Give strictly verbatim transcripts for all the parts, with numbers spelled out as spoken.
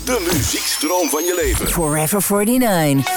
De muziekstroom van je leven. Forever forty-nine.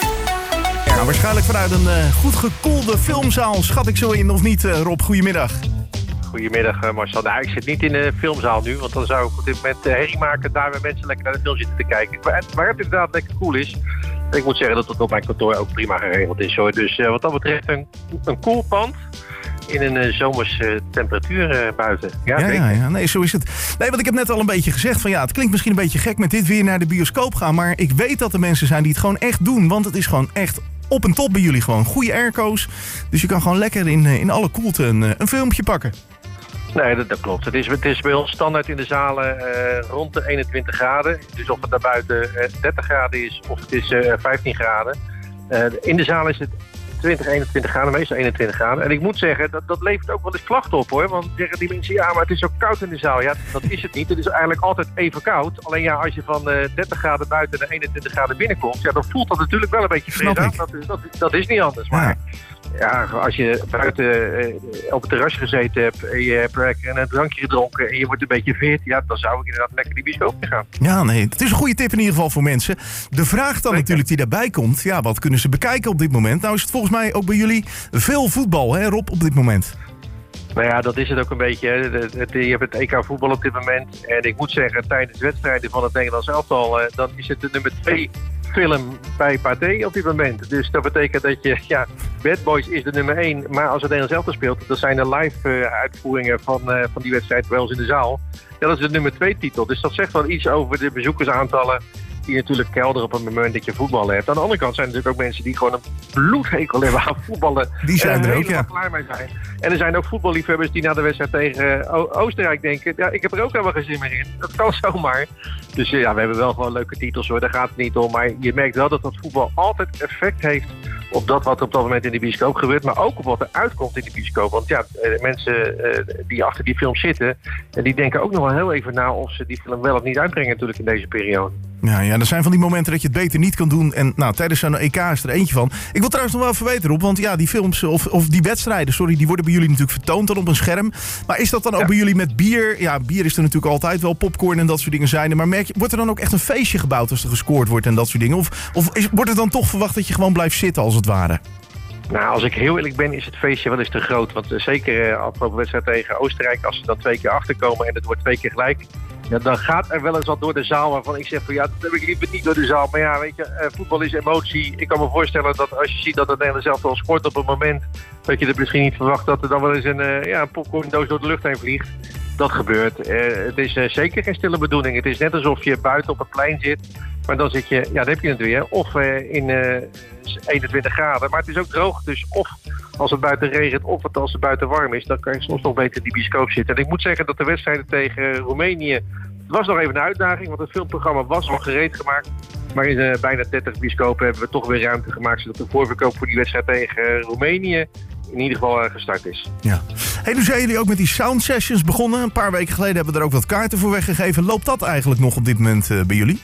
Ja, waarschijnlijk vanuit een uh, goed gekoelde filmzaal. Schat ik zo in, of niet, uh, Rob? Goedemiddag. Goedemiddag Marcel. Nou, ik zit niet in de filmzaal nu, want dan zou ik op dit moment uh, herrie maken daar waar mensen lekker naar de film zitten te kijken. Maar, waar het inderdaad lekker cool is. En ik moet zeggen dat het op mijn kantoor ook prima geregeld is, hoor. Dus uh, wat dat betreft een, een cool pand in een uh, zomerse uh, temperatuur uh, buiten. Ja, ja, ja, ja, nee, zo is het. Nee, want ik heb net al een beetje gezegd van ja, het klinkt misschien een beetje gek met dit weer naar de bioscoop gaan, maar ik weet dat er mensen zijn die het gewoon echt doen, want het is gewoon echt op en top bij jullie gewoon. Goede airco's, dus je kan gewoon lekker in, in alle koelte een, een filmpje pakken. Nee, dat, dat klopt. Het is, het is bij ons standaard in de zalen uh, rond de eenentwintig graden. Dus of het daar buiten uh, dertig graden is of het is uh, vijftien graden. Uh, in de zaal is het twintig, eenentwintig graden, meestal eenentwintig graden. En ik moet zeggen, dat, dat levert ook wel eens klachten op, hoor. Want zeggen die mensen, ja, maar het is zo koud in de zaal. Ja, dat is het niet. Het is eigenlijk altijd even koud. Alleen ja, als je van uh, dertig graden buiten naar eenentwintig graden binnenkomt, ja, dan voelt dat natuurlijk wel een beetje fris aan. Dat, dat, dat is niet anders. Maar ja, als je buiten uh, op het terras gezeten hebt en je hebt lekker een drankje gedronken en je wordt een beetje veert, ja, dan zou ik inderdaad lekker die bioscoop in gaan. Ja, nee, het is een goede tip in ieder geval voor mensen. De vraag dan natuurlijk die daarbij komt, ja, wat kunnen ze bekijken op dit moment? Nou is het volgens mij ook bij jullie veel voetbal, hè Rob, op dit moment? Nou ja, dat is het ook een beetje. Hè. Het, het, je hebt het E K voetbal op dit moment. En ik moet zeggen, tijdens wedstrijden van het Nederlands elftal, uh, dan is het de nummer twee film bij Pathé op dit moment. Dus dat betekent dat je, ja, Bad Boys is de nummer één. Maar als het Nederlands elftal speelt, dat zijn de live uh, uitvoeringen van, uh, van die wedstrijd bij ons in de zaal. Ja, dat is de nummer twee titel. Dus dat zegt wel iets over de bezoekersaantallen die natuurlijk kelderen op het moment dat je voetballen hebt. Aan de andere kant zijn er natuurlijk ook mensen die gewoon een bloedhekel hebben aan voetballen. Die zijn en er ook, ja. klaar mee zijn. En er zijn ook voetballiefhebbers die na de wedstrijd tegen uh, Oostenrijk denken, ja, ik heb er ook helemaal geen zin meer in. Dat kan zomaar. Dus uh, ja, we hebben wel gewoon leuke titels, hoor. Daar gaat het niet om. Maar je merkt wel dat dat voetbal altijd effect heeft op dat wat op dat moment in de bioscoop gebeurt, maar ook op wat er uitkomt in de bioscoop. Want ja, uh, mensen uh, die achter die film zitten, uh, die denken ook nog wel heel even na of ze die film wel of niet uitbrengen natuurlijk in deze periode. Ja, ja, er zijn van die momenten dat je het beter niet kan doen. En nou, tijdens zo'n E K is er eentje van. Ik wil trouwens nog wel even weten, Rob, want ja, die films, of, of die wedstrijden, sorry, die worden bij jullie natuurlijk vertoond dan op een scherm. Maar is dat dan ook ja. bij jullie met bier? Ja, bier is er natuurlijk altijd wel, popcorn en dat soort dingen zijn er. Maar merk je, wordt er dan ook echt een feestje gebouwd als er gescoord wordt en dat soort dingen? Of, of is, wordt het dan toch verwacht dat je gewoon blijft zitten als het ware? Nou, als ik heel eerlijk ben, is het feestje wel eens te groot. Want uh, zeker uh, afgelopen wedstrijd tegen Oostenrijk, als ze dan twee keer achterkomen en het wordt twee keer gelijk, ja, dan gaat er wel eens wat door de zaal waarvan ik zeg van ja, dat heb ik liever niet door de zaal. Maar ja, weet je, uh, voetbal is emotie. Ik kan me voorstellen dat als je ziet dat het Nederlands elftal scoort op een moment dat je het misschien niet verwacht dat er dan wel eens een, uh, ja, een popcorndoos door de lucht heen vliegt. Dat gebeurt. Uh, het is uh, zeker geen stille bedoeling. Het is net alsof je buiten op het plein zit. Maar dan zit je, ja, dan heb je het weer. Of uh, in uh, eenentwintig graden. Maar het is ook droog. Dus of als het buiten regent, of het als het buiten warm is, dan kan je soms nog beter in die bioscoop zitten. En ik moet zeggen dat de wedstrijden tegen Roemenië, het was nog even een uitdaging, want het filmprogramma was al gereed gemaakt. Maar in uh, bijna dertig bioscopen hebben we toch weer ruimte gemaakt, zodat de voorverkoop voor die wedstrijd tegen uh, Roemenië in ieder geval uh, gestart is. Ja. Hey, nu zijn jullie ook met die sound sessions begonnen. Een paar weken geleden hebben we er ook wat kaarten voor weggegeven. Loopt dat eigenlijk nog op dit moment uh, bij jullie?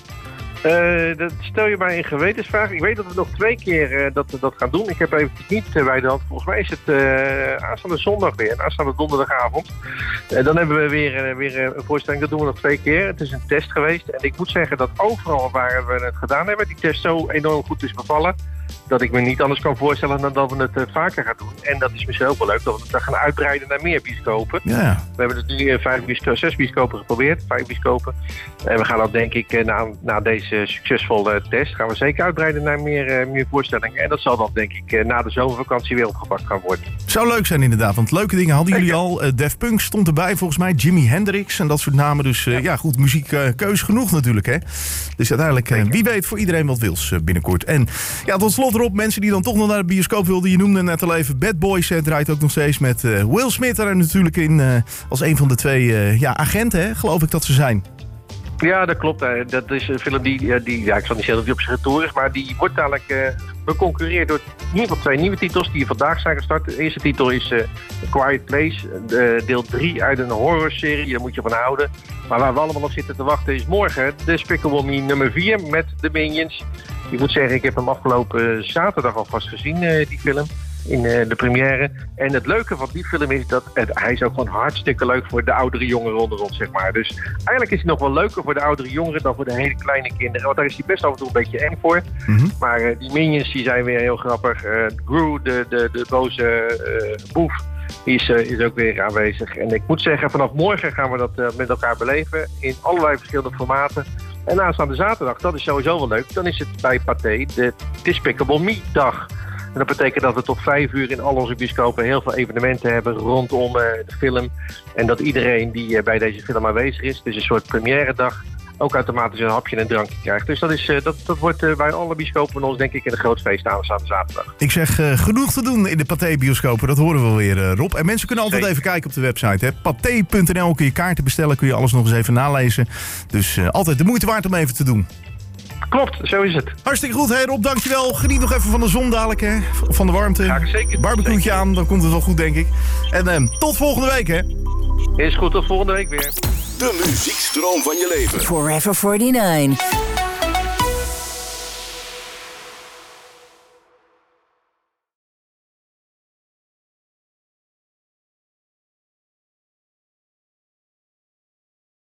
Uh, dat stel je mij een gewetensvraag. Ik weet dat we nog twee keer uh, dat, dat gaan doen. Ik heb even niet uh, bij de hand. Volgens mij is het uh, aanstaande zondag weer. En aanstaande donderdagavond. Uh, dan hebben we weer, uh, weer uh, een voorstelling. Dat doen we nog twee keer. Het is een test geweest. En ik moet zeggen dat overal waar we het gedaan hebben, die test zo enorm goed is bevallen, dat ik me niet anders kan voorstellen dan dat we het uh, vaker gaan doen. En dat is misschien ook wel leuk, dat we het gaan uitbreiden naar meer bioscopen. Ja. We hebben het nu in vijf bioscopen, zes bioscopen geprobeerd, vijf bioscopen. En we gaan dat denk ik uh, na, na deze succesvolle test, gaan we zeker uitbreiden naar meer, uh, meer voorstellingen. En dat zal dan denk ik uh, na de zomervakantie weer opgepakt gaan worden. Zou leuk zijn inderdaad, want leuke dingen hadden jullie al. Uh, Def Punk stond erbij volgens mij, Jimi Hendrix en dat soort namen. Dus uh, ja. ja goed, muziekkeus uh, genoeg natuurlijk, hè. Dus uiteindelijk, uh, wie weet, voor iedereen wat wils uh, binnenkort. En ja, tot slot Rob, mensen die dan toch nog naar de bioscoop wilden. Je noemde net al even Bad Boys. Het draait ook nog steeds met uh, Will Smith er natuurlijk in. Uh, als een van de twee uh, ja, agenten, hè, geloof ik dat ze zijn. Ja, dat klopt. Hè. Dat is een film die, die ja, ik zal niet zeggen dat die op zijn retour is, maar die wordt dadelijk uh, beconcurreerd door in ieder geval twee nieuwe titels die vandaag zijn gestart. De eerste titel is uh, A Quiet Place, uh, deel drie uit een horrorserie. Daar moet je van houden. Maar waar we allemaal op zitten te wachten is morgen Despicable Me nummer vier met de Minions. Ik moet zeggen, ik heb hem afgelopen zaterdag alvast gezien, uh, die film. in uh, de première. En het leuke van die film is dat het, hij is ook gewoon hartstikke leuk voor de oudere jongeren onder ons, zeg maar. Dus eigenlijk is hij nog wel leuker voor de oudere jongeren dan voor de hele kleine kinderen. Want daar is hij best af en toe een beetje eng voor. Mm-hmm. Maar uh, die Minions die zijn weer heel grappig. Uh, Gru, de, de, de boze uh, boef, die is, uh, is ook weer aanwezig. En ik moet zeggen, vanaf morgen gaan we dat uh, met elkaar beleven in allerlei verschillende formaten. En aanstaande zaterdag, dat is sowieso wel leuk, dan is het bij Pathé de Despicable Me dag. En dat betekent dat we tot vijf uur in al onze bioscopen heel veel evenementen hebben rondom uh, de film. En dat iedereen die uh, bij deze film aanwezig is, dus een soort première dag, ook automatisch een hapje en een drankje krijgt. Dus dat, is, uh, dat, dat wordt uh, bij alle bioscopen van ons denk ik een groot feest aanstaande zaterdag. Ik zeg uh, genoeg te doen in de Pathé-bioscopen, dat horen we wel weer, uh, Rob. En mensen kunnen altijd Zeker. even kijken op de website. Pathé punt n l kun je kaarten bestellen, kun je alles nog eens even nalezen. Dus uh, altijd de moeite waard om even te doen. Klopt, zo is het. Hartstikke goed, hey Rob, dankjewel. Geniet nog even van de zon dadelijk, hè. Van de warmte. Ga ik zeker. Barbecue'tje aan, dan komt het wel goed, denk ik. En uh, tot volgende week, hè. Is goed, tot volgende week weer. De muziekstroom van je leven. Forever forty-nine.